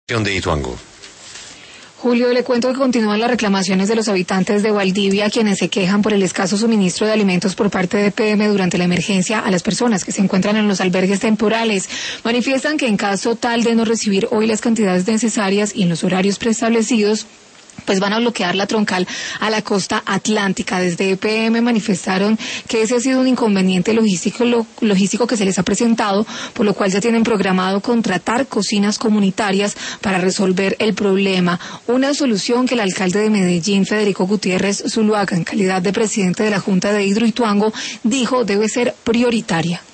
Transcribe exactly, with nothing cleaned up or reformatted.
de Ituango. Julio, le cuento que continúan las reclamaciones de los habitantes de Valdivia, quienes se quejan por el escaso suministro de alimentos por parte de E P M durante la emergencia a las personas que se encuentran en los albergues temporales. Manifiestan que en caso tal de no recibir hoy las cantidades necesarias y en los horarios preestablecidos, pues van a bloquear la troncal a la costa atlántica. Desde E P M manifestaron que ese ha sido un inconveniente logístico, lo, logístico que se les ha presentado, por lo cual ya tienen programado contratar cocinas comunitarias para resolver el problema. Una solución que el alcalde de Medellín, Federico Gutiérrez Zuluaga, en calidad de presidente de la Junta de Hidroituango, dijo debe ser prioritaria.